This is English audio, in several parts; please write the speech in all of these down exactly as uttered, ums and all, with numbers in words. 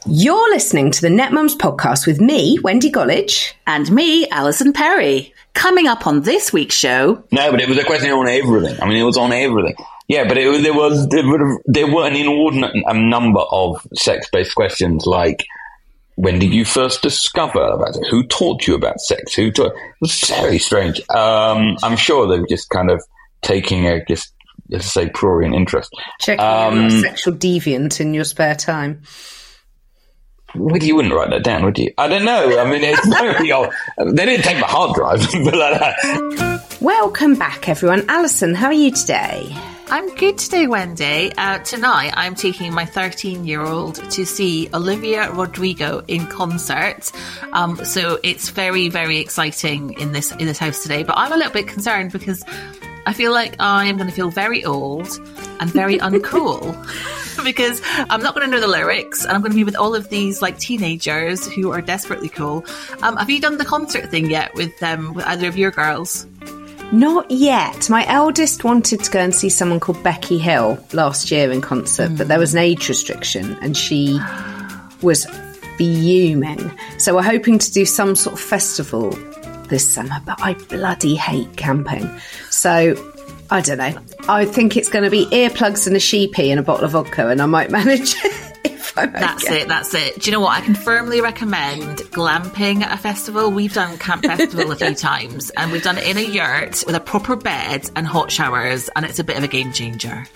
You're listening to the Net Mums podcast with me, Wendy Gollidge. And me, Alison Perry. Coming up on this week's show... No, but it was a question on everything. I mean, it was on everything. Yeah, but it, there was there were, there were an inordinate number of sex-based questions, like, when did you first discover about it? Who taught you about sex? Who taught... It was very strange. Um, I'm sure they were just kind of taking a, just, let's say, prurient interest. Checking um, you're not a sexual deviant in your spare time. Well, you wouldn't write that down, would you? I don't know. I mean, it's very old. They didn't take my hard drive, but like that. Welcome back, everyone. Alison, how are you today? I'm good today, Wendy. Uh, tonight, I'm taking my thirteen-year-old to see Olivia Rodrigo in concert. Um, so it's very, very exciting in this in this house today. But I'm a little bit concerned because I feel like I am going to feel very old and very uncool. Because I'm not going to know the lyrics, and I'm going to be with all of these like teenagers who are desperately cool. Um, have you done the concert thing yet with um, with either of your girls? Not yet. My eldest wanted to go and see someone called Becky Hill last year in concert, mm. but there was an age restriction, and she was fuming. So we're hoping to do some sort of festival this summer, but I bloody hate camping. So I don't know. I think it's going to be earplugs and a sheepy and a bottle of vodka, and I might manage it if I'm That's okay. it, that's it. Do you know what? I can firmly recommend glamping at a festival. We've done Camp Festival a few times, and we've done it in a yurt with a proper bed and hot showers, and it's a bit of a game changer.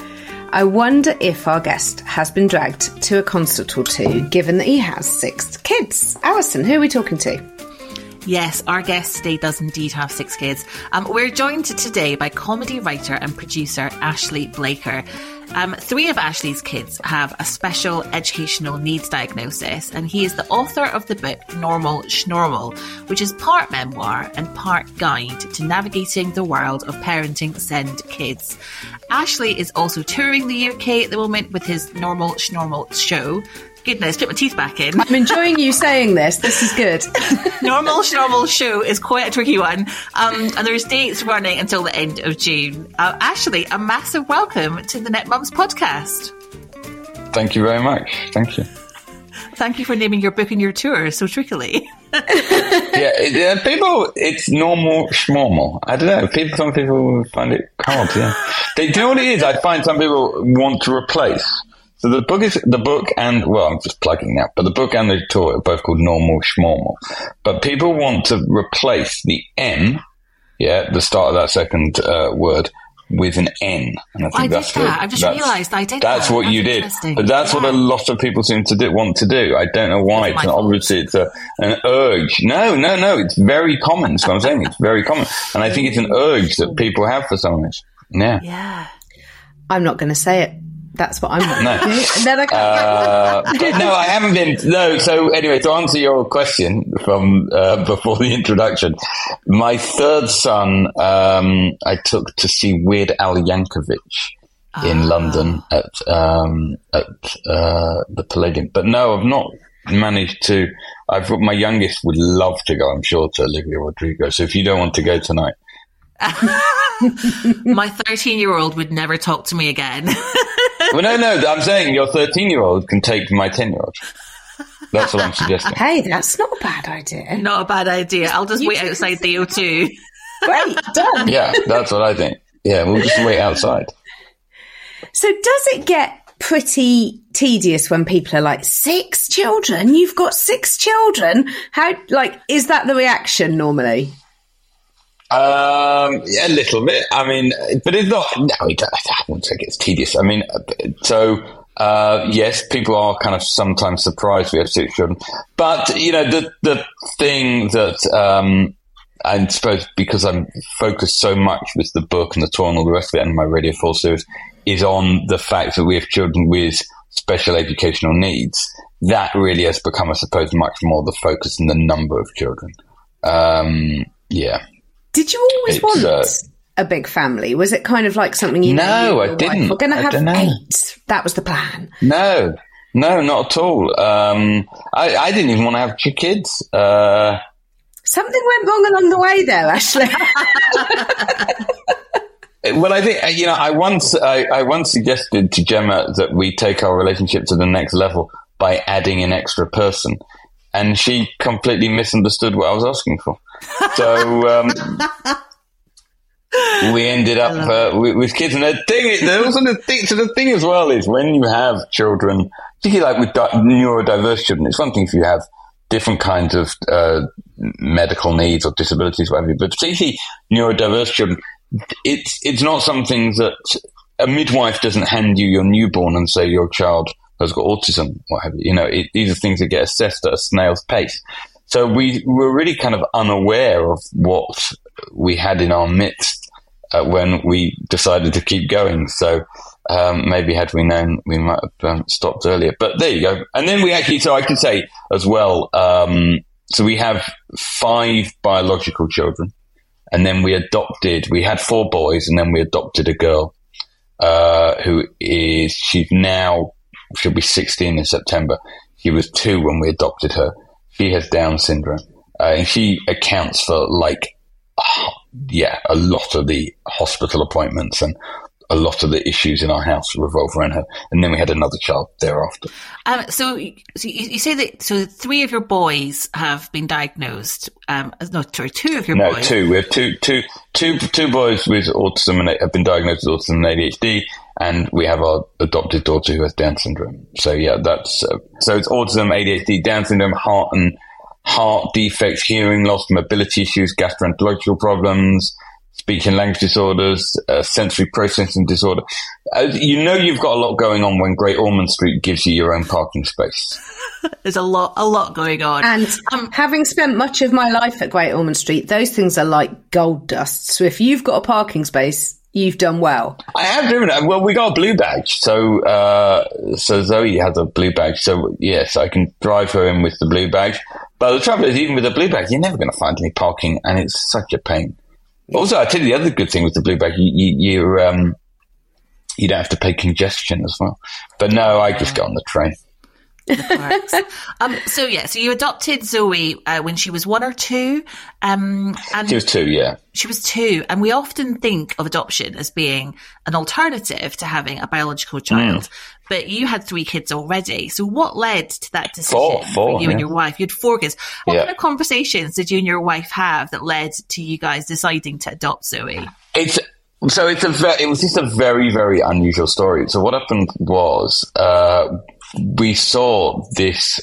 I wonder if our guest has been dragged to a concert or two, given that he has six kids. Alison, who are we talking to? Yes, our guest today does indeed have six kids. Um, we're joined today by comedy writer and producer Ashley Blaker. Um, three of Ashley's kids have a special educational needs diagnosis, and he is the author of the book Normal Schnormal, which is part memoir and part guide to navigating the world of parenting SEND kids. Ashley is also touring the U K at the moment with his Normal Schnormal show. Goodness, put my teeth back in. I'm enjoying you saying this. This is good. Normal Schnormal show is quite a tricky one. Um, and there's dates running until the end of June. Uh, Ashley, a massive welcome to the Net Mums podcast. Thank you very much. Thank you. Thank you for naming your book and your tour so trickily. yeah, it, uh, people, it's normal schnormal. I don't know. People, some people find it hard, yeah. They, do you know what it is? I find some people want to replace. So the book is the book and, well, I'm just plugging that, but the book and the tour are both called Normal Schnormal. But people want to replace the M, yeah, the start of that second uh, word, with an N. And I think I that's did that. The, I've just realised I did that's that. What that's you did. But that's yeah. what a lot of people seem to do, want to do. I don't know why. It's obviously, it's a, an urge. No, no, no. It's very common. That's what I'm saying. It's very common. And I think it's an urge that people have for some of this. Yeah. Yeah. I'm not going to say it. That's what I'm going no. to do. And then I uh, no, I haven't been. No, so anyway, to answer your question from uh, before the introduction, my third son, um, I took to see Weird Al Yankovic in ah. London at um, at uh, the Palladium. But no, I've not managed to. I've my youngest would love to go, I'm sure, to Olivia Rodrigo. So if you don't want to go tonight. My thirteen-year-old would never talk to me again. Well, no, no, I'm saying your thirteen-year-old can take my ten-year-old. That's what I'm suggesting. Hey, that's not a bad idea. Not a bad idea. I'll just you wait outside the O two. Great, done. Yeah, that's what I think. Yeah, we'll just wait outside. So does it get pretty tedious when people are like, six children? You've got six children? How, like, is that the reaction normally? Um, yeah, a little bit. I mean, but it's not, no, I wouldn't say it's tedious. I mean, so, uh, yes, people are kind of sometimes surprised we have six children. But, you know, the, the thing that, um, I suppose because I'm focused so much with the book and the tour and all the rest of it and my Radio four series is on the fact that we have children with special educational needs. That really has become, I suppose, much more the focus than the number of children. Um, yeah. Did you always it's, want uh, a big family? Was it kind of like something you no, know? No, I didn't. We're going to have know. eight. That was the plan. No, no, not at all. Um, I, I didn't even want to have two kids. Uh, Something went wrong along the way there, Ashley. Well, I think, you know, I once, I, I once suggested to Gemma that we take our relationship to the next level by adding an extra person. And she completely misunderstood what I was asking for. So um, we ended up uh, with, with kids. And the thing, the, also the thing, so the thing as well is when you have children, particularly like with di- neurodiverse children, it's one thing if you have different kinds of uh, medical needs or disabilities, whatever, but particularly neurodiverse children, it's it's not something that a midwife doesn't hand you your newborn and say your child has got autism, whatever. You know, it, these are things that get assessed at a snail's pace. So we were really kind of unaware of what we had in our midst uh, when we decided to keep going. So um, maybe had we known, we might have um, stopped earlier. But there you go. And then we actually, so I can say as well, um, so we have five biological children. And then we adopted, we had four boys, and then we adopted a girl uh, who is, she's now, she'll be sixteen in September. She was two when we adopted her. She has Down syndrome. Uh, and she accounts for, like, oh, yeah, a lot of the hospital appointments and a lot of the issues in our house revolve around her. And then we had another child thereafter. Um, so, so you, you say that, so three of your boys have been diagnosed. Um, no, sorry, two of your no, boys. No, two. We have two, two, two, two boys with autism and have been diagnosed with autism and A D H D. And we have our adopted daughter who has Down syndrome. So yeah, that's, uh, so it's autism, A D H D, Down syndrome, heart and heart defects, hearing loss, mobility issues, gastroenterological problems, speech and language disorders, uh, sensory processing disorder. Uh, you know you've got a lot going on when Great Ormond Street gives you your own parking space. There's a lot, a lot going on. And um, having spent much of my life at Great Ormond Street, those things are like gold dust. So if you've got a parking space, you've done well. I have driven it. Well, we got a blue badge. So, uh, so Zoe has a blue badge. So yes, I can drive her in with the blue badge. But the trouble is, even with the blue badge, you're never going to find any parking, and it's such a pain. Also, I tell you the other good thing with the blue bag, you, you, you, um, you don't have to pay congestion as well. But no, I just get on the train. um, so yeah, so you adopted Zoe uh, when she was one or two. Um, and she was two, yeah. She was two, and we often think of adoption as being an alternative to having a biological child. Mm. But you had three kids already. So what led to that decision four, four, for you yeah. and your wife? You had four kids. What yeah. kind of conversations did you and your wife have that led to you guys deciding to adopt Zoe? It's so it's a ve- it was just a very very unusual story. So what happened was uh, we saw this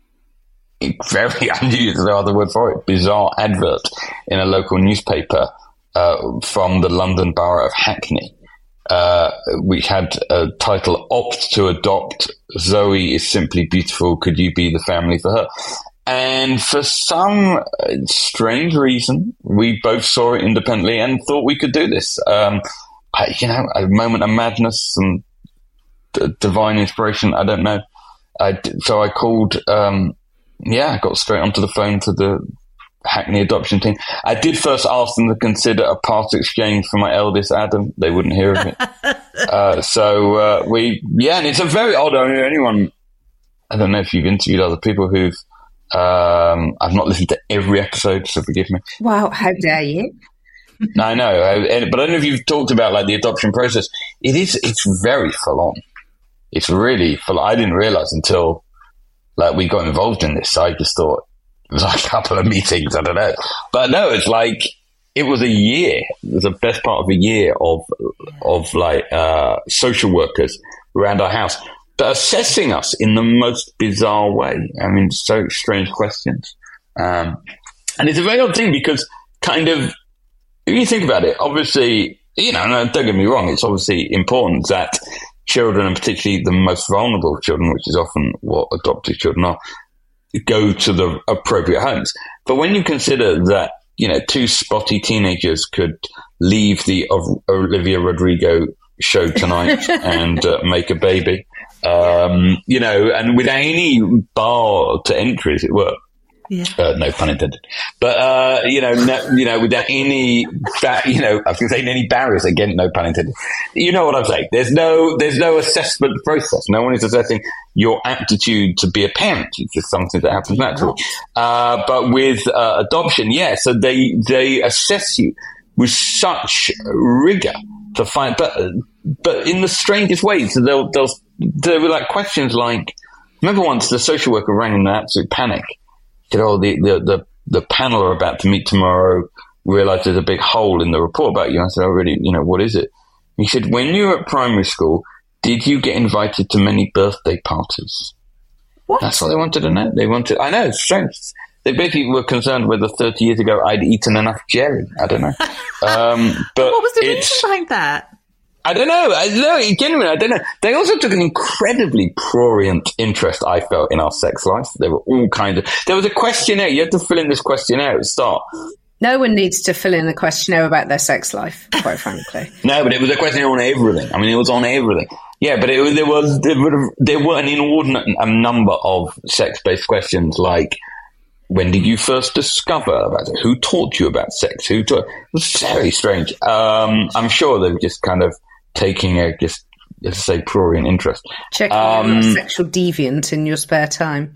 very unusual, no other word for it, bizarre advert in a local newspaper uh, from the London Borough of Hackney. Uh, we had a title, Opt to Adopt. Zoe is simply beautiful. Could you be the family for her? And for some strange reason, we both saw it independently and thought we could do this. Um, I, you know, a moment of madness, some d- divine inspiration. I don't know. I, so I called, um, yeah, I got straight onto the phone to the Hackney adoption team. I did first ask them to consider a part exchange for my eldest Adam. They wouldn't hear of it. uh, so uh, we, yeah, and it's a very odd. I mean, anyone, I don't know if you've interviewed other people who've. Um, I've not listened to every episode, so forgive me. Wow, how dare you? No, I know, I, but I don't know if you've talked about like the adoption process. It is, it's very full on. It's really full. I didn't realize until like we got involved in this. I just thought it was like a couple of meetings. I don't know, but no, it's like it was a year. It was the best part of a year of of like uh, social workers around our house. But assessing us in the most bizarre way. I mean, so strange questions. Um, and it's a very odd thing because kind of, if you think about it, obviously, you know, no, don't get me wrong, it's obviously important that children, and particularly the most vulnerable children, which is often what adopted children are, go to the appropriate homes. But when you consider that, you know, two spotty teenagers could leave the Olivia Rodrigo show tonight and uh, make a baby, Um, you know, and without any bar to entry, as it were. Yeah. Uh, no pun intended. But, uh, you know, no, you know, without any, ba- you know, I was going to say any barriers, again, no pun intended. You know what I'm saying? There's no, there's no assessment process. No one is assessing your aptitude to be a parent. It's just something that happens naturally. Uh, but with, uh, adoption, yeah, so they, they assess you with such rigor to find, but, but in the strangest way. So they'll, they'll, there were like questions like, remember once the social worker rang in an absolute panic. He said, oh, the, the, the, the panel are about to meet tomorrow. Realised there's a big hole in the report about you. I said, oh, really? You know, what is it? He said, when you were at primary school, did you get invited to many birthday parties? What? That's what they wanted to know. They wanted, I know, it's strange. They basically were concerned whether thirty years ago I'd eaten enough jelly. I don't know. Um, but what was the reason behind that? I don't know. I know. Genuinely, I don't know. They also took an incredibly prurient interest, I felt, in our sex life. There were all kinds of... There was a questionnaire. You had to fill in this questionnaire at the start. No one needs to fill in a questionnaire about their sex life, quite frankly. No, but it was a questionnaire on everything. I mean, it was on everything. Yeah, but it, there was there were, there were an inordinate number of sex-based questions, like, when did you first discover about it? Who taught you about sex? Who taught? It was very strange. Um, I'm sure they were just kind of taking a, just, let's say, prurient interest. Checking um, your sexual deviant in your spare time.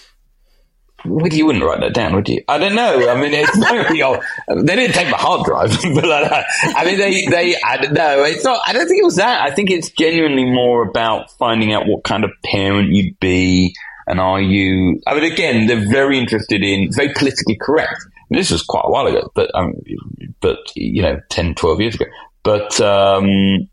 Well, you wouldn't write that down, would you? I don't know. I mean, it's very old. They didn't take my hard drive, but like, I mean, they, they, I don't know. It's not, I don't think it was that. I think it's genuinely more about finding out what kind of parent you'd be. And are you, I mean, again, they're very interested in, very politically correct. And this was quite a while ago, but, um, but, you know, ten, twelve years ago. But, um,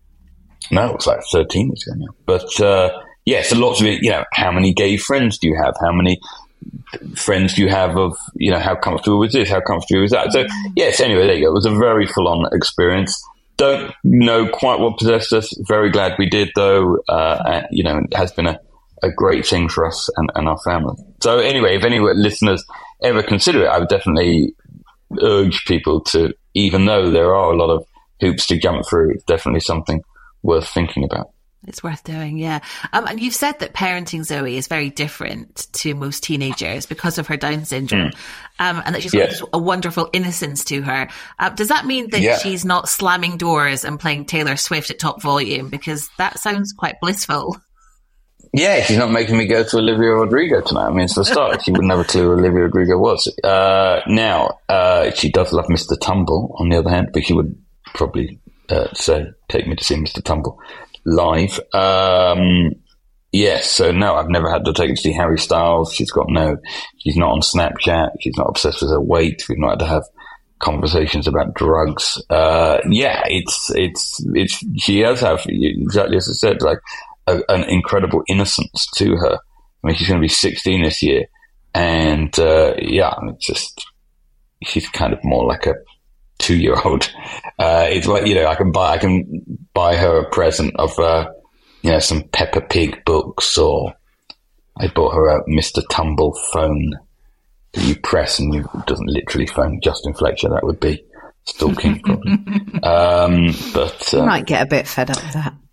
no, it was like thirteen years ago now. But, uh, yeah, so lots of it, you know, how many gay friends do you have? How many friends do you have of, you know, how comfortable was this? How comfortable was that? So, yes, anyway, there you go. It was a very full-on experience. Don't know quite what possessed us. Very glad we did, though. Uh, and, you know, it has been a, a great thing for us and, and our family. So, anyway, if any listeners ever consider it, I would definitely urge people to, even though there are a lot of hoops to jump through, it's definitely something worth thinking about. It's worth doing, yeah. Um, and you've said that parenting Zoe is very different to most teenagers because of her Down syndrome, mm. um, and that she's yes. got a wonderful innocence to her. Uh, does that mean that yeah. she's not slamming doors and playing Taylor Swift at top volume? Because that sounds quite blissful. Yeah, she's not making me go to Olivia Rodrigo tonight. I mean, it's the start. She wouldn't have a clue who Olivia Rodrigo was. Uh, now, uh, she does love Mister Tumble, on the other hand, but she would probably uh, say, take me to see Mister Tumble live. Um, yes, so no, I've never had to take her to see Harry Styles. She's got no, she's not on Snapchat. She's not obsessed with her weight. We've not had to have conversations about drugs. Uh, yeah, it's, it's, it's, she does have, exactly as I said, like a, an incredible innocence to her. I mean, she's going to be sixteen this year. And, uh, yeah, it's just, she's kind of more like a two-year-old. Uh, it's like, you know, I can buy, I can buy her a present of, uh, you know, some Peppa Pig books, or I bought her a Mister Tumble phone that you press and you, it doesn't literally phone Justin Fletcher. That would be stalking, probably. um, but, uh, you might get a bit fed up with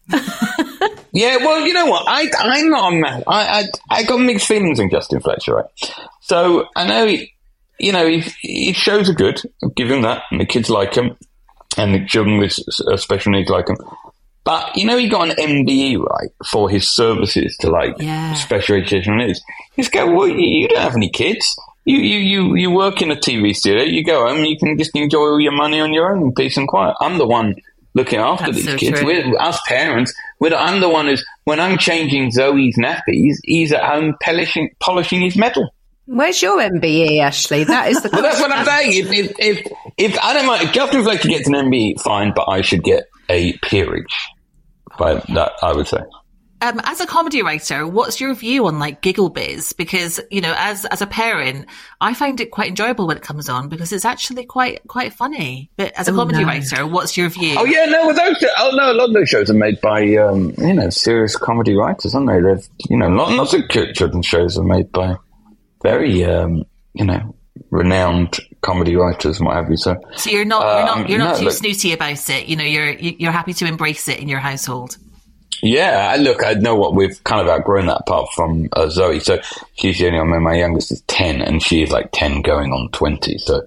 that. Yeah, well, you know what? I, I'm not a man. I, I, I got mixed feelings on Justin Fletcher, right? So I know he, you know, he, he shows are good. I'll give him that. And the kids like him. And the children with special needs like him. But, you know, he got an M B E, right, for his services to, like, yeah. special educational needs. You just go, well, you, you don't have any kids. You, you, you, you work in a T V studio. You go home, you can just enjoy all your money on your own in peace and quiet. I'm the one looking after That's these so kids. True. We're, us parents, we're the, I'm the one who's, when I'm changing Zoe's nappies, he's at home polishing, polishing his metal. Where's your M B E, Ashley? That is the well, that's what I'm saying. If, if, if, if I don't mind, if Justin Fletcher gets an M B E, fine, but I should get a peerage. By that, I would say. Um, as a comedy writer, what's your view on like Giggle Biz? Because, you know, as as a parent, I find it quite enjoyable when it comes on because it's actually quite quite funny. But as a oh, comedy no. writer, what's your view? Oh yeah, no, well, those oh no, a lot of those shows are made by um, you know, serious comedy writers, aren't they? They've, you know, lots of children's shows are made by very um, you know, renowned comedy writers and what have you. So, so you're not you're not you're not um, too no, snooty about it. You know, you're you're happy to embrace it in your household. Yeah, I look, I know what we've kind of outgrown that apart from uh, Zoe. So she's the only one. My youngest is ten, and she's like ten going on twenty. So,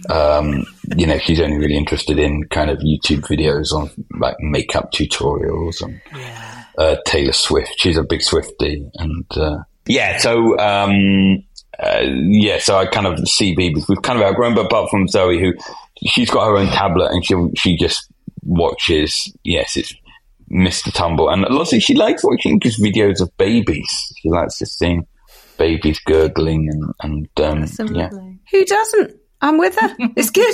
um, you know, she's only really interested in kind of YouTube videos on like makeup tutorials and yeah. uh, Taylor Swift. She's a big Swiftie, and uh, yeah. So, um, uh, yeah. So I kind of C B, we've kind of outgrown, but apart from Zoe, who she's got her own tablet, and she she just watches. Yes, it's. missed the tumble. And also, she likes watching just videos of babies. She likes just seeing babies gurgling and, and um, so yeah. Who doesn't? I'm with her. It's good.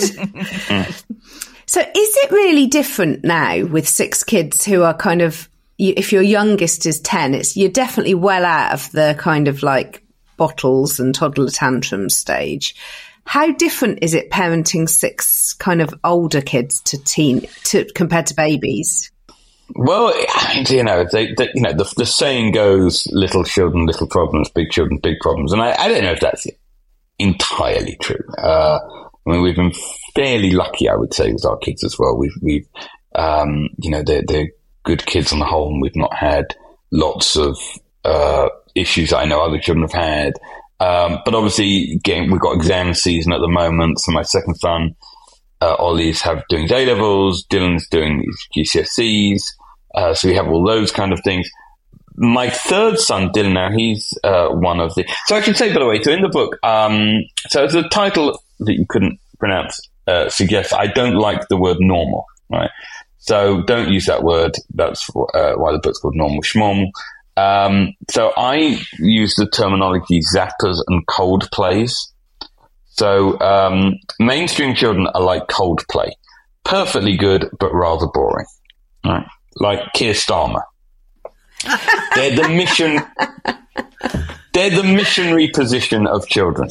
So is it really different now with six kids who are kind of, if your youngest is ten, it's you're definitely well out of the kind of like bottles and toddler tantrum stage. How different is it parenting six kind of older kids to teen to compared to babies? Well, you know, they, they, you know, the, the saying goes, little children, little problems, big children, big problems. And I, I don't know if that's entirely true. Uh, I mean, we've been fairly lucky, I would say, with our kids as well. We've, we've, um, you know, they're, they're good kids on the whole, and we've not had lots of, uh, issues that I know other children have had. Um, but obviously, again, we've got exam season at the moment. So my second son, uh, Ollie's have doing A levels, Dylan's doing his G C S Es. Uh, so we have all those kind of things. My third son, Dylan, now he's uh, one of the. So I should say, by the way, so in the book, um, so the title that you couldn't pronounce uh, suggests I don't like the word normal, right? So don't use that word. That's uh, why the book's called Normal Schmormal. Um, so I use the terminology zappers and cold plays. So um, mainstream children are like cold play, perfectly good but rather boring, right? Like Keir Starmer. They're the mission. They're the missionary position of children.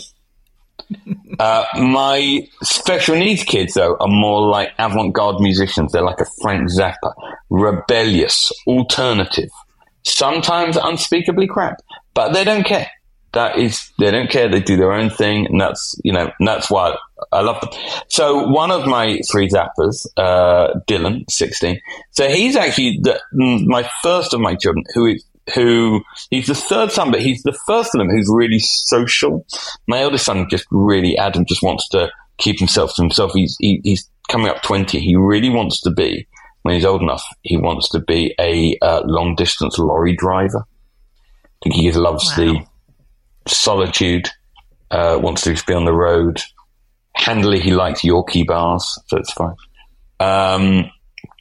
Uh, my special needs kids, though, are more like avant-garde musicians. They're like a Frank Zappa, rebellious, alternative, sometimes unspeakably crap, but they don't care. That is, they don't care. They do their own thing, and that's, you know, and that's why I love them. So one of my three zappers, uh, Dylan, sixteen. So he's actually the, my first of my children, who is, who, he's the third son, but he's the first of them who's really social. My eldest son just really, Adam, just wants to keep himself to himself. He's, he, he's coming up twenty. He really wants to be, when he's old enough, he wants to be a uh, long distance lorry driver. I think he loves wow. the solitude, uh, wants to be on the road. Handily, he likes Yorkie bars, so it's fine. Um,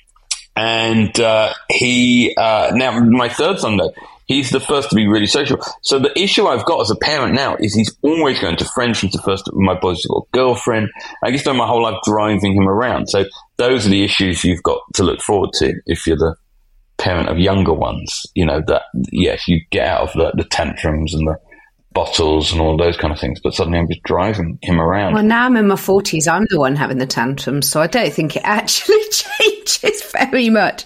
and uh, he, uh, now my third son, though, he's the first to be really social. So the issue I've got as a parent now is he's always going to friends. He's the first, my boy's got a girlfriend. I guess spent my whole life driving him around. So those are the issues you've got to look forward to if you're the parent of younger ones. You know, that, yes, you get out of the, the tantrums and the bottles and all those kind of things, but suddenly I'm just driving him around. Well, now I'm in my forties, I'm the one having the tantrums, so I don't think it actually changes very much.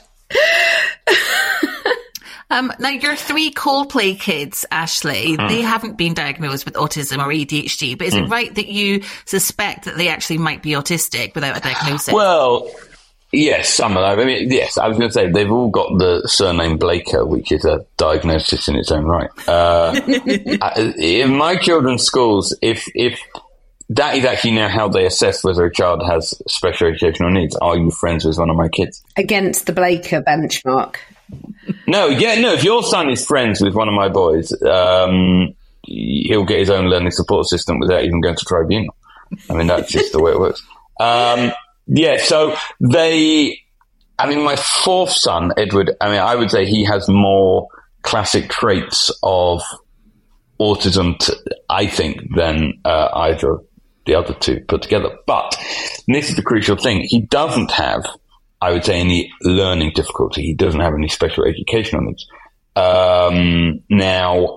um, now, your three Coldplay kids, Ashley, mm. they haven't been diagnosed with autism or A D H D, but is mm. it right that you suspect that they actually might be autistic without a diagnosis? Well, yes, some of them. I mean, yes, I was going to say they've all got the surname Blaker, which is a diagnosis in its own right. Uh, in my children's schools, if if that is actually now how they assess whether a child has special educational needs. Are you friends with one of my kids? Against the Blaker benchmark. No, yeah, no. If your son is friends with one of my boys, um, he'll get his own learning support system without even going to tribunal. I mean, that's just the way it works. Um, Yeah, so they, I mean, my fourth son, Edward, I mean, I would say he has more classic traits of autism, to, I think, than uh, either of the other two put together. But this is the crucial thing. He doesn't have, I would say, any learning difficulty. He doesn't have any special educational needs. Um, now,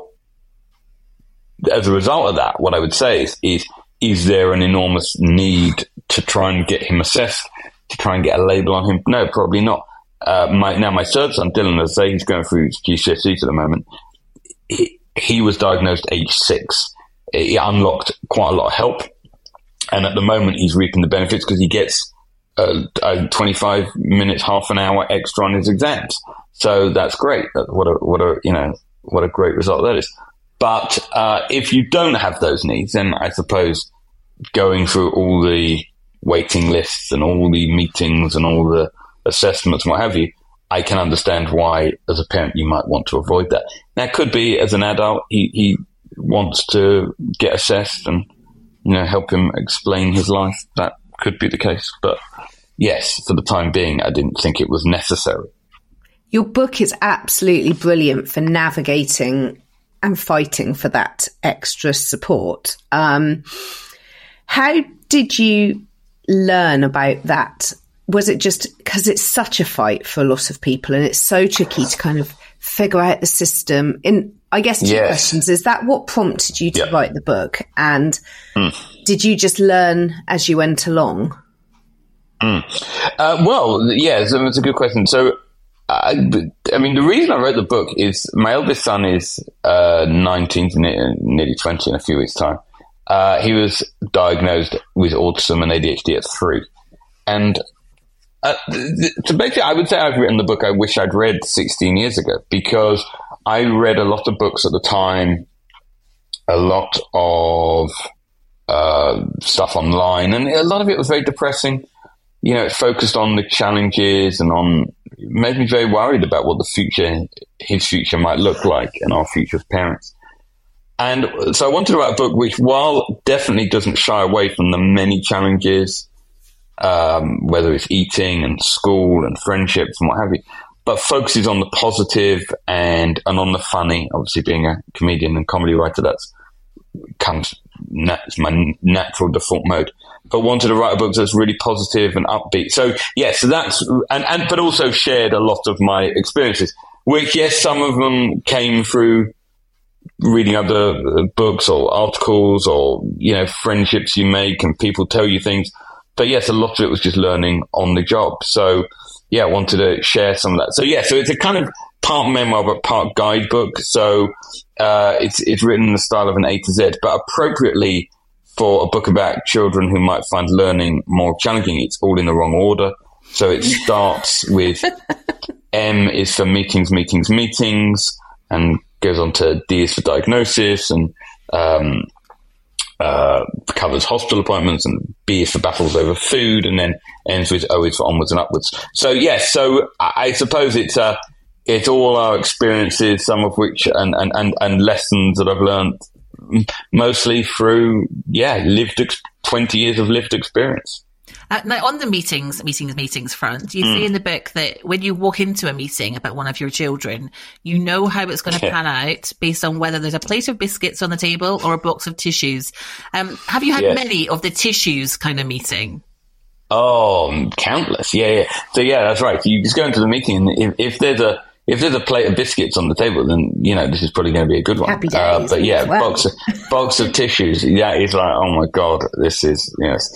as a result of that, what I would say is, is Is there an enormous need to try and get him assessed, to try and get a label on him? No, probably not. Uh, my, now, my third son, Dylan, as I say, he's going through his G C S Es at the moment. He, he was diagnosed age six. He unlocked quite a lot of help. And at the moment, he's reaping the benefits because he gets uh, uh, twenty-five minutes, half an hour extra on his exams. So that's great. What a, what a, you know, what a great result that is. But uh, if you don't have those needs, then I suppose going through all the waiting lists and all the meetings and all the assessments and what have you, I can understand why, as a parent, you might want to avoid that. Now, it could be, as an adult, he, he wants to get assessed and, you know, help him explain his life. That could be the case. But yes, for the time being, I didn't think it was necessary. Your book is absolutely brilliant for navigating and fighting for that extra support. Um, how did you learn about that? Was it just because it's such a fight for a lot of people and it's so tricky to kind of figure out the system? In I guess two yes. questions. Is that what prompted you to yeah. write the book? And mm. did you just learn as you went along? Mm. Uh, well, yeah, so it's a good question. So, I, I mean, the reason I wrote the book is my eldest son is uh, nineteen, nearly twenty in a few weeks' time. Uh, he was diagnosed with autism and A D H D at three. And uh, th- so basically, I would say I've written the book I wish I'd read sixteen years ago, because I read a lot of books at the time, a lot of uh, stuff online, and a lot of it was very depressing. You know, it focused on the challenges and on, it made me very worried about what the future, his future might look like and our future as parents. And so I wanted to write a book which, while definitely doesn't shy away from the many challenges, um, whether it's eating and school and friendships and what have you, but focuses on the positive and, and on the funny. Obviously, being a comedian and comedy writer, that's comes, that's my natural default mode. But wanted to write a book that's really positive and upbeat. So, yes, yeah, so that's, and, and, but also shared a lot of my experiences, which, yes, some of them came through reading other books or articles or, you know, friendships you make and people tell you things. But yes, a lot of it was just learning on the job. So yeah, I wanted to share some of that. So yeah, so it's a kind of part memoir, but part guidebook. So, uh, it's, it's written in the style of an A to Z, but appropriately for a book about children who might find learning more challenging. It's all in the wrong order. So it starts with M is for meetings, meetings, meetings, and goes on to D is for diagnosis, and um, uh, covers hospital appointments, and B is for battles over food, and then ends with O is for onwards and upwards. So yes, so I suppose it's uh, it's all our experiences, some of which and and and, and lessons that I've learned, mostly through yeah lived ex- twenty years of lived experience. Uh, now, on the meetings, meetings, meetings front, you mm. say in the book that when you walk into a meeting about one of your children, you know how it's going to pan out based on whether there's a plate of biscuits on the table or a box of tissues. Um, have you had yes. many of the tissues kind of meeting? Oh, countless. Yeah, yeah. So yeah, that's right. You just go into the meeting, and if, if there's a if there's a plate of biscuits on the table, then you know this is probably going to be a good one. Happy days. Uh, but yeah, well. box of, box of tissues. Yeah, it's like, oh my god, this is yes.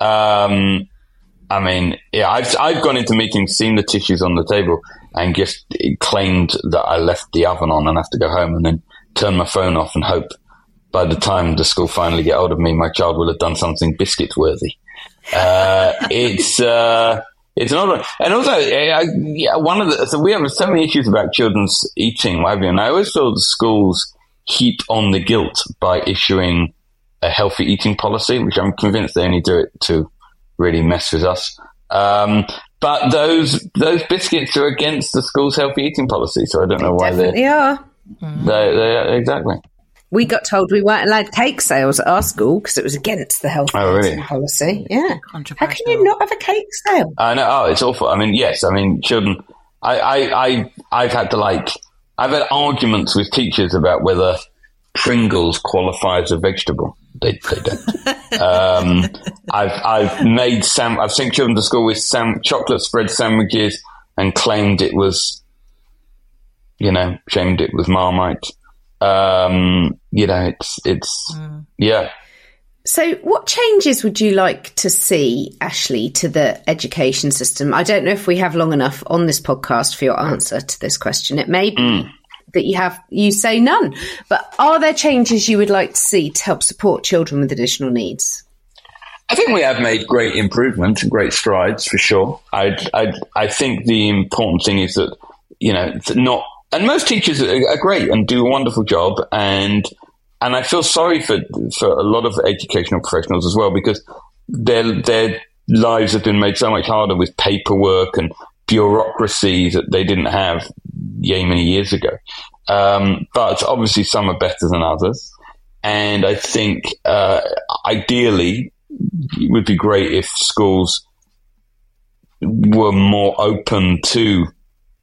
Um, I mean, yeah, I've I've gone into meetings, seen the tissues on the table, and just claimed that I left the oven on and have to go home, and then turn my phone off and hope by the time the school finally get hold of me, my child will have done something biscuit worthy. Uh, it's. Uh, It's another, and also, I, yeah, one of the, so we have so many issues about children's eating, what have you, and I always feel the schools heap on the guilt by issuing a healthy eating policy, which I'm convinced they only do it to really mess with us. Um, but those, those biscuits are against the school's healthy eating policy, so I don't know why they're, they are. They, they are, exactly. We got told we weren't allowed cake sales at our school because it was against the health oh, really? policy. Yeah. How can you not have a cake sale? I know. Oh, it's awful. I mean, yes. I mean, children, I, I, I, I've had to like, I've had arguments with teachers about whether Pringles qualify as a vegetable. They, they don't. um, I've, I've made sam, I've sent children to school with sam, chocolate spread sandwiches and claimed it was, you know, shamed it was Marmite. Um, you know, it's, it's, mm. yeah. So what changes would you like to see, Ashley, to the education system? I don't know if we have long enough on this podcast for your answer to this question. It may be mm. that you have, you say none, but are there changes you would like to see to help support children with additional needs? I think we have made great improvement and great strides for sure. I, I, I think the important thing is that, you know, not, and most teachers are great and do a wonderful job, and and I feel sorry for for a lot of educational professionals as well, because their their lives have been made so much harder with paperwork and bureaucracy that they didn't have yay many years ago. Um, but obviously some are better than others, and I think uh, ideally it would be great if schools were more open to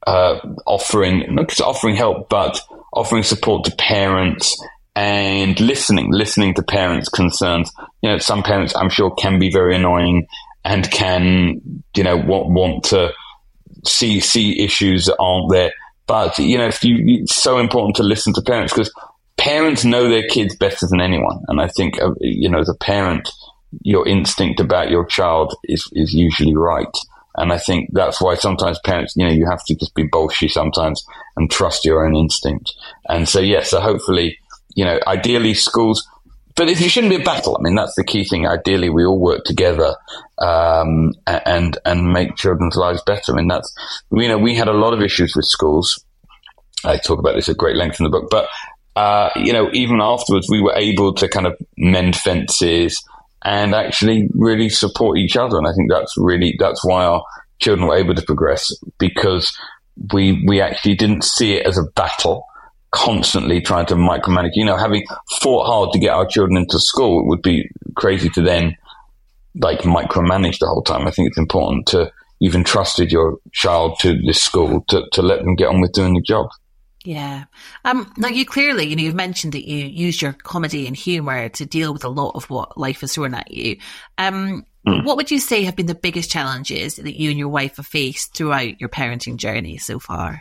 uh, offering, not just offering help, but offering support to parents and listening, listening to parents' concerns. You know, some parents, I'm sure, can be very annoying and can, you know, want, want to see, see issues that aren't there. But, you know, if you, it's so important to listen to parents, because parents know their kids better than anyone. And I think, uh, you know, as a parent, your instinct about your child is, is usually right. And I think that's why sometimes parents, you know, you have to just be bolshy sometimes and trust your own instinct. And so, yes, yeah, so hopefully, you know, ideally schools, but if you shouldn't be a battle, I mean, that's the key thing. Ideally, we all work together, um, and, and make children's lives better. I mean, that's, you know, we had a lot of issues with schools. I talk about this at great length in the book, but, uh, you know, even afterwards, we were able to kind of mend fences and actually really support each other. And I think that's really, that's why our children were able to progress, because we, we actually didn't see it as a battle, constantly trying to micromanage. You know, having fought hard to get our children into school, it would be crazy to then like micromanage the whole time. I think it's important to, you've entrusted your child to this school to, to let them get on with doing the job. Yeah. Um, now you clearly, you know, you've mentioned that you use your comedy and humour to deal with a lot of what life is throwing at you. Um, mm. What would you say have been the biggest challenges that you and your wife have faced throughout your parenting journey so far?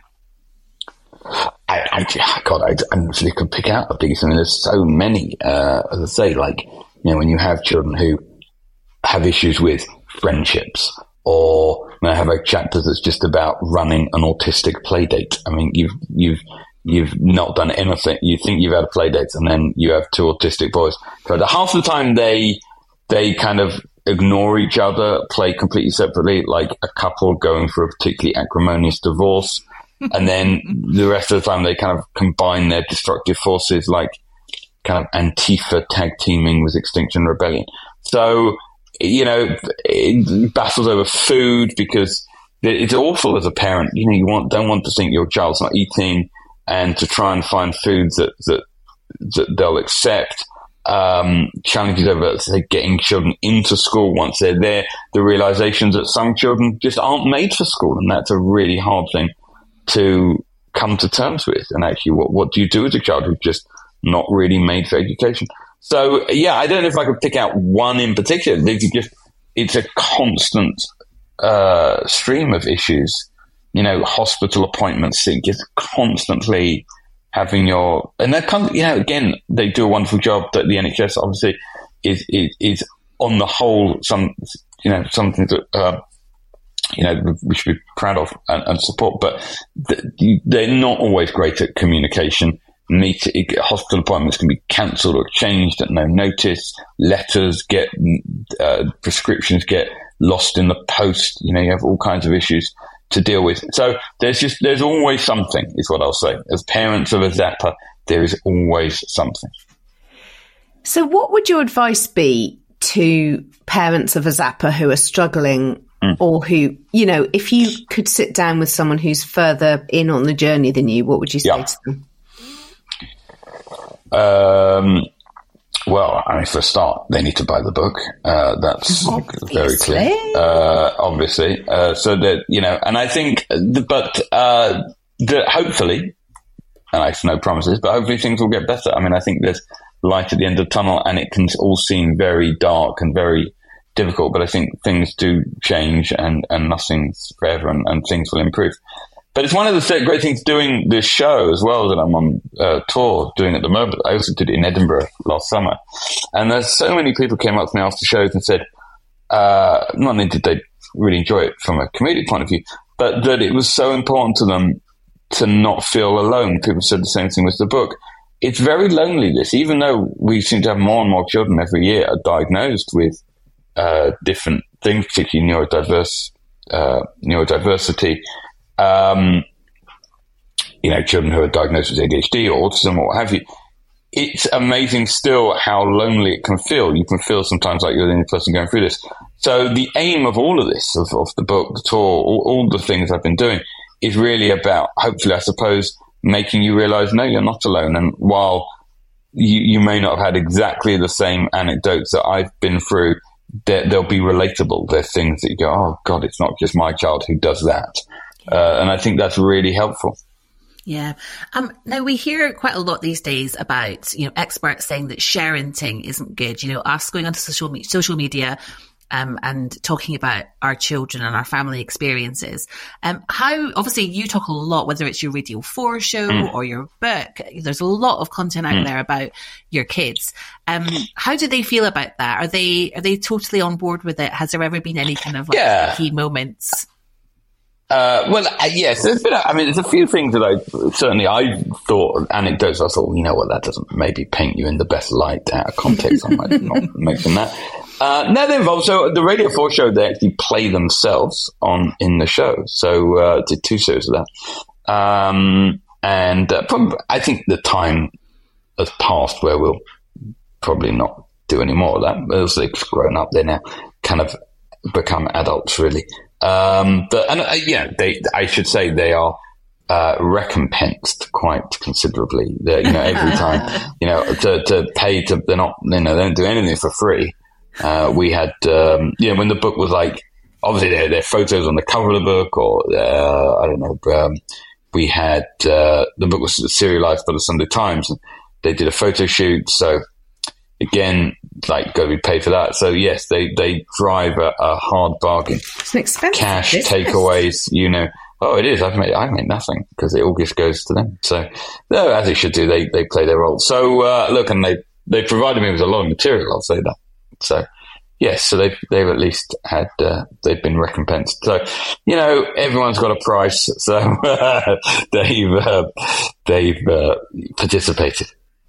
I, I, God, I, I honestly could pick out the biggest. I mean, there's so many, uh, as I say, like, you know, when you have children who have issues with friendships, or when I have a chapter that's just about running an autistic play date. I mean, you've, you've, you've not done anything. You think you've had a play date, and then you have two autistic boys. So half the time they, they kind of ignore each other, play completely separately, like a couple going for a particularly acrimonious divorce. And then the rest of the time they kind of combine their destructive forces, like kind of Antifa tag teaming with Extinction Rebellion. So, you know, it battles over food, because it's awful as a parent. You know, you want, don't want to think your child's not eating, and to try and find foods that, that, that they'll accept. Um, challenges over, say, getting children into school once they're there. The realizations that some children just aren't made for school. And that's a really hard thing to come to terms with. And actually, what, what do you do as a child who's just not really made for education? So, yeah, I don't know if I could pick out one in particular. They just, it's a constant uh, stream of issues. You know, hospital appointments, just constantly having your, and that kind of, you know, again, they do a wonderful job. That the N H S obviously is is, is on the whole some, you know, something that uh, you know we should be proud of and, and support. But th- they're not always great at communication. Meet hospital appointments can be cancelled or changed at no notice. Letters get uh, prescriptions get lost in the post. You know, you have all kinds of issues to deal with. So there's just there's always something, is what I'll say. As parents of a Zapper, there is always something. So what would your advice be to parents of a Zapper who are struggling, mm. or who, you know, if you could sit down with someone who's further in on the journey than you, what would you say yeah. to them? Um, well, I mean, for a start, they need to buy the book. Uh, that's obviously. Very clear. Uh, obviously. Uh, so that, you know, and I think, but, uh, that hopefully, and I have no promises, but hopefully things will get better. I mean, I think there's light at the end of the tunnel, and it can all seem very dark and very difficult, but I think things do change, and, and nothing's forever, and, and things will improve. But it's one of the great things doing this show as well that I'm on uh, tour doing at the moment. I also did it in Edinburgh last summer. And there's so many people came up to me after shows and said, uh, not only did they really enjoy it from a comedic point of view, but that it was so important to them to not feel alone. People said the same thing with the book. It's very lonely, this, even though we seem to have more and more children every year are diagnosed with uh, different things, particularly neurodiverse, uh, neurodiversity. Um, you know, children who are diagnosed with A D H D or autism or what have you. It's amazing still how lonely it can feel. You can feel sometimes like you're the only person going through this. So the aim of all of this, of, of the book, the tour, all, all the things I've been doing, is really about, hopefully, I suppose, making you realize, no, you're not alone. And while you, you may not have had exactly the same anecdotes that I've been through, they'll be relatable. They're things that you go, oh, God, it's not just my child who does that. Uh, and I think that's really helpful. Yeah. Um, now we hear quite a lot these days about, you know, experts saying that sharenting isn't good. You know, us going onto social, me- social media um, and talking about our children and our family experiences. Um, how, obviously you talk a lot, whether it's your Radio four show mm. or your book, there's a lot of content out mm. there about your kids. Um, how do they feel about that? Are they, are they totally on board with it? Has there ever been any kind of like yeah. key moments? Uh, well, uh, yes, there's been, a, I mean, there's a few things that I, certainly I thought, anecdotes, I thought, you know what, that doesn't maybe paint you in the best light out of context. I might not mention that. Uh, no, they're involved. So the Radio four show, they actually play themselves on, in the show. So, uh, did two shows of that. Um, and, uh, probably, I think the time has passed where we'll probably not do any more of that. As they've grown up, they're now kind of become adults, really. Um, but, and, uh, yeah, they, I should say they are, uh, recompensed quite considerably. They're, you know, every time, you know, to, to pay to, they're not, you know, they don't do anything for free. Uh, we had, um, you know, when the book was like, obviously there, there are photos on the cover of the book or, uh, I don't know, um, we had, uh, the book was serialized by the Sunday Times and they did a photo shoot. So, again, like, got to be paid for that. So, yes, they, they drive a, a hard bargain. It's an expensive cash, business. Takeaways, you know. Oh, it is. I've made, I've made nothing because it all just goes to them. So, no, as it should do, they, they play their role. So, uh, look, and they, they provided me with a lot of material, I'll say that. So, yes, so they've, they've at least had, uh, they've been recompensed. So, you know, everyone's got a price. So, uh, they've, uh, they've, uh, participated.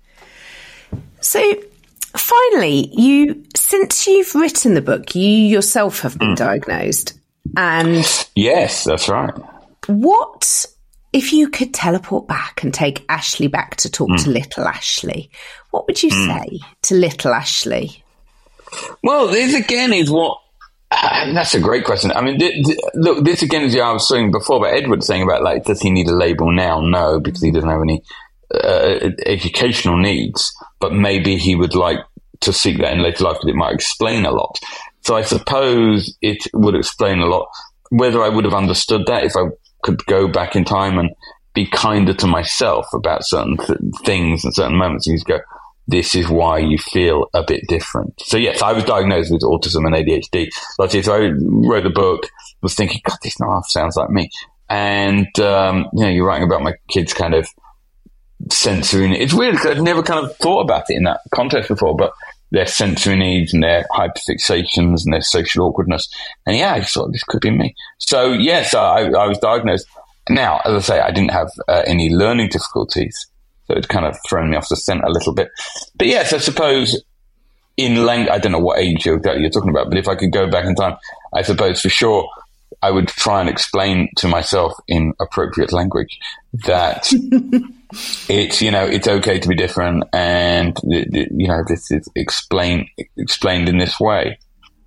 So, finally, you, since you've written the book, you yourself have been mm. diagnosed. And yes, that's right. What, if you could teleport back and take Ashley back to talk mm. to little Ashley, what would you mm. say to little Ashley? Well, this again is what, uh, that's a great question. I mean, th- th- look, this again is what I was saying before about Edward saying about, like, does he need a label now? No, because he doesn't have any uh, educational needs, but maybe he would like to seek that in later life because it might explain a lot. So I suppose it would explain a lot. Whether I would have understood that if I could go back in time and be kinder to myself about certain th- things and certain moments, you just go, this is why you feel a bit different. So yes, I was diagnosed with autism and A D H D. So I wrote the book, was thinking, God, this half sounds like me. And, um, you know, you're writing about my kids' kind of sensory needs. It's weird because I've never kind of thought about it in that context before, but their sensory needs and their hyperfixations and their social awkwardness. And yeah, I just thought this could be me. So yes, I, I was diagnosed. Now, as I say, I didn't have uh, any learning difficulties. So it's kind of thrown me off the scent a little bit. But yes, I suppose in length, I don't know what age you're, you're talking about, but if I could go back in time, I suppose for sure I would try and explain to myself in appropriate language that it's, you know, it's okay to be different and, you know, this is explain, explained in this way.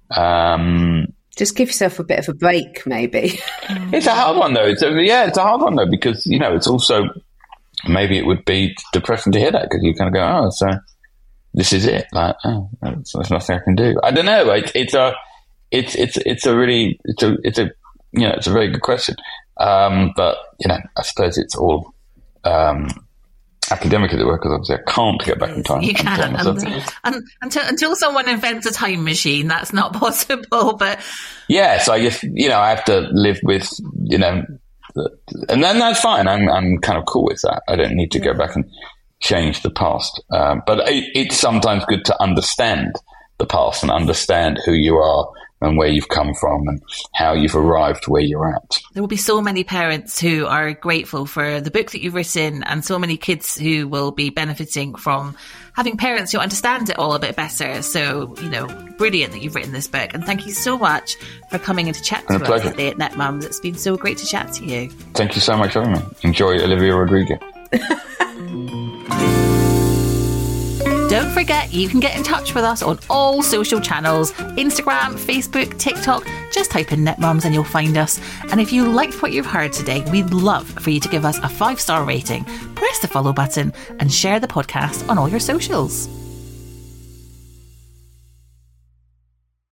Um, Just give yourself a bit of a break, maybe. It's a hard one, though. It's a, yeah, it's a hard one, though, because, you know, it's also... Maybe it would be depressing to hear that because you kind of go, oh, so this is it. Like, oh, there's, there's nothing I can do. I don't know. It, it's a, it's, it's, it's a really, it's a, it's a, you know, it's a very good question. Um, but, you know, I suppose it's all, um, academic as it were, because obviously I can't get back in time. You can't. And, and, until, until someone invents a time machine, that's not possible. But yeah, so I guess, you know, I have to live with, you know, and then that's fine. I'm I'm kind of cool with that. I don't need to go back and change the past. Um, but it, it's sometimes good to understand the past and understand who you are and where you've come from and how you've arrived where you're at. There will be so many parents who are grateful for the book that you've written and so many kids who will be benefiting from having parents who understand it all a bit better. So, you know, brilliant that you've written this book. And thank you so much for coming in to chat to us pleasure. today at NetMums. It's been so great to chat to you. Thank you so much for having me. Enjoy Olivia Rodrigo. Don't forget, you can get in touch with us on all social channels, Instagram, Facebook, TikTok. Just type in NetMums and you'll find us. And if you liked what you've heard today, we'd love for you to give us a five-star rating, press the follow button and share the podcast on all your socials.